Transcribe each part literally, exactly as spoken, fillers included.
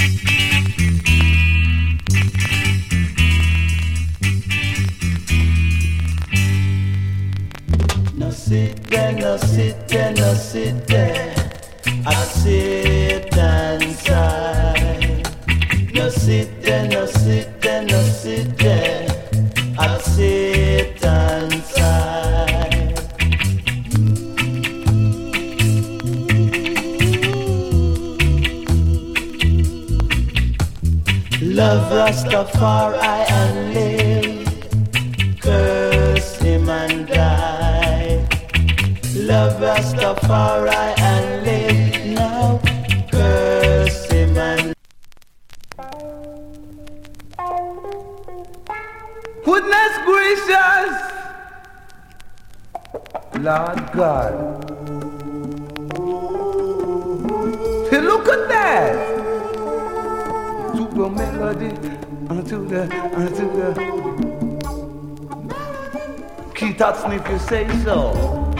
No sit there, no sit there, no sit there. I sit inside. No sit there, no sit there, no sit there. I sit inside. Love Rastafari and live. Curse him and die. Love Rastafari and live now. Curse him and goodness gracious, Lord God. Hey, look at that. To the melody, unto the, unto the. Keith Hudson, if you say so.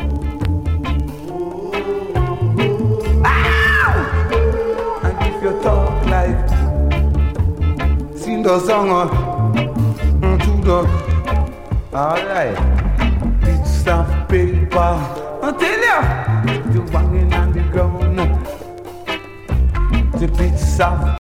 Ow! And if you talk like, sing the song on, to the, alright, bits of paper. I tell you, the banging on the ground, the bits of